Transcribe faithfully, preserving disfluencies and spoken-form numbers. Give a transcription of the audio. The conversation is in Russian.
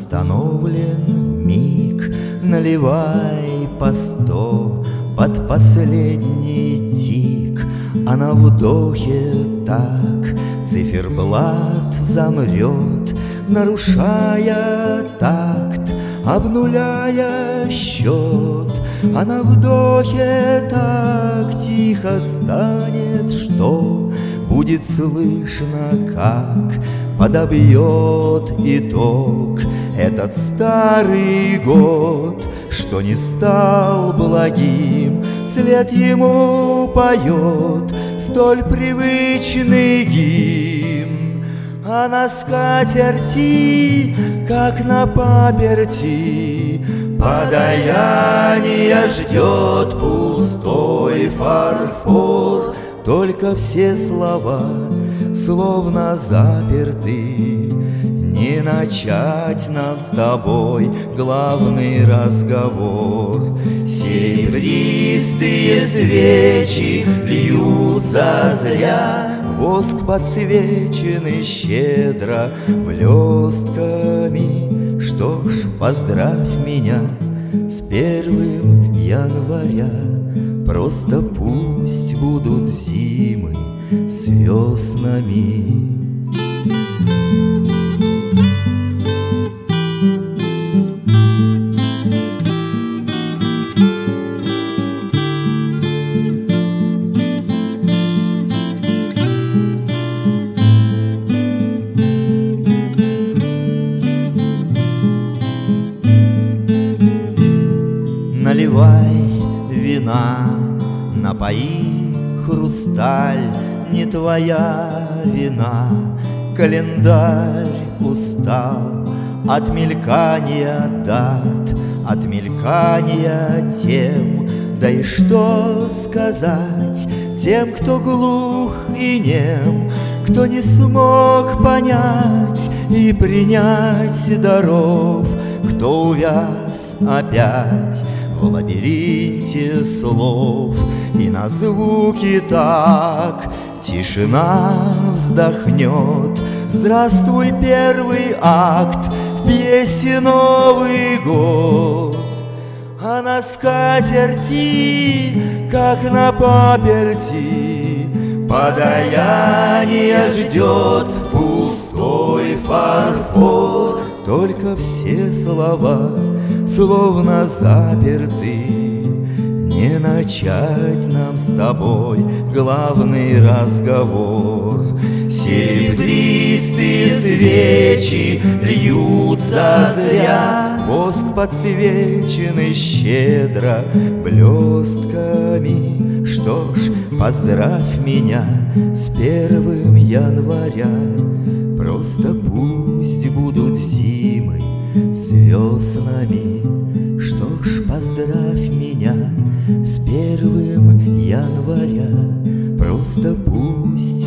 Остановлен миг, наливай по сто под последний тик, а на вдохе так циферблат замрет, нарушая такт, обнуляя счет. А на вдохе так тихо станет, что будет слышно, как подобьет итог этот старый год, что не стал благим, вслед ему поет столь привычный гимн. А на скатерти, как на паперти, подаяние ждет пустой фарфор. Только все слова словно заперты, не начать нам с тобой главный разговор. Серебристые свечи льются зря, воск подсвеченный щедро блестками. Что ж, поздравь меня с первым января, просто пусть будут зимы с веснами. Наливай вина, напои хрусталь, не твоя вина. Календарь устал от мелькания дат, от мелькания тем. Да и что сказать тем, кто глух и нем, кто не смог понять и принять даров, кто увяз опять в лабиринте слов. И на звуки так тишина вздохнет: здравствуй, первый акт в пьесе «Новый год». А на скатерти, как на паперти, подаяние ждет пустой фарфор. Только все слова словно заперты, не начать нам с тобой главный разговор. Серебристые свечи льются зря, воск подсвеченный щедро блестками. Что ж, поздравь меня с первым января, просто пусть будут зимы с веснами. Что ж, поздравь меня с первым января, просто пусть